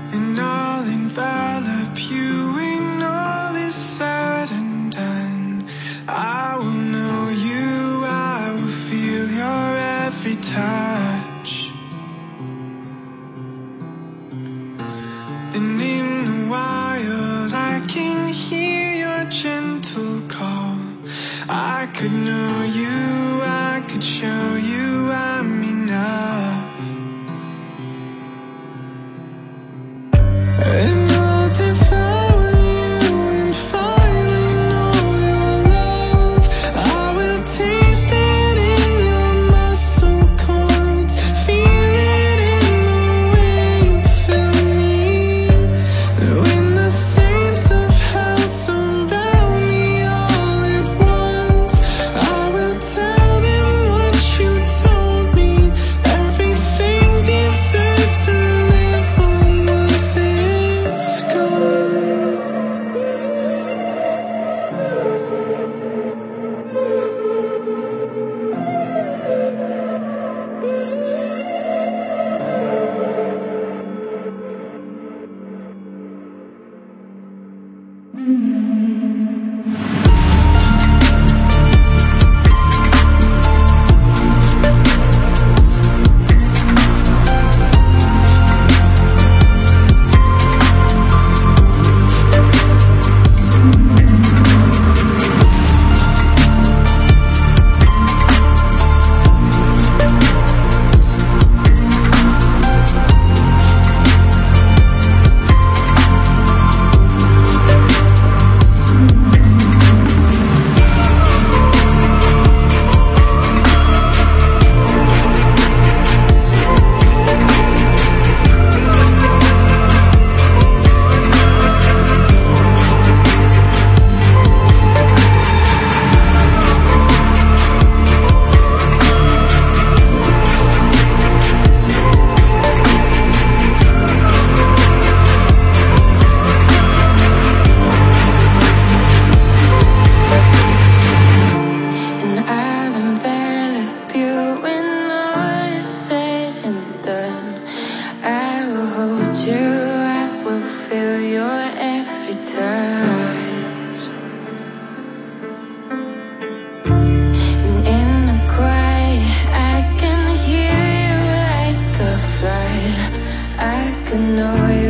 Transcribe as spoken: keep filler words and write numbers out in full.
and I'll envelop you when all is said and done. I will know you, I will feel your every touch. And in the wild I can hear your gentle call. I could know you, I could show you I'm enough. And I'll devour you and finally know your love. I will taste it in your muscle cords, feel it in the way you feel me. When the saints of hell surround me all at once, I will tell them what you told me. Everything deserves to live on once it's gone. And I'll envelop you when all is said and done. I will hold you, I will feel your every touch. And in the quiet, I can hear you like a flood. I could know you,